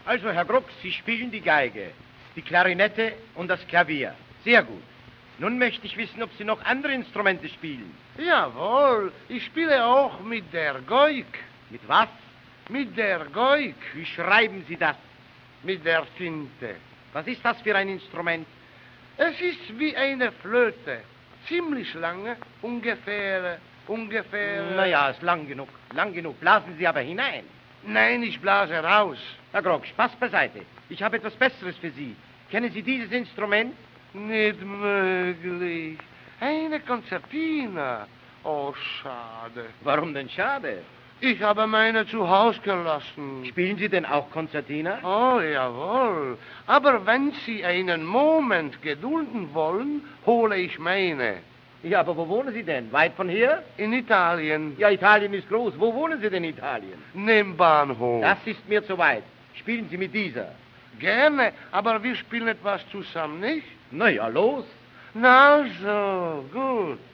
Also, Herr Grux, Sie spielen die Geige, die Klarinette und das Klavier. Sehr gut. Nun möchte ich wissen, ob Sie noch andere Instrumente spielen. Jawohl, ich spiele auch mit der Geig. Mit was? Mit der Geig. Wie schreiben Sie das? Mit der Tinte. Was ist das für ein Instrument? Es ist wie eine Flöte. Ziemlich lange, ungefähr. Naja, ist lang genug, lang genug. Blasen Sie aber hinein. Nein, ich blase raus. Herr Grog, Spaß beiseite. Ich habe etwas Besseres für Sie. Kennen Sie dieses Instrument? Nicht möglich. Eine Konzertina. Oh, schade. Warum denn schade? Ich habe meine zu Hause gelassen. Spielen Sie denn auch Konzertina? Oh, jawohl. Aber wenn Sie einen Moment gedulden wollen, hole ich meine. Ja, aber wo wohnen Sie denn? Weit von hier? In Italien. Ja, Italien ist groß. Wo wohnen Sie denn in Italien? Neben Bahnhof. Das ist mir zu weit. Spielen Sie mit dieser. Gerne, aber wir spielen etwas zusammen, nicht? Na ja, los. Na so, gut.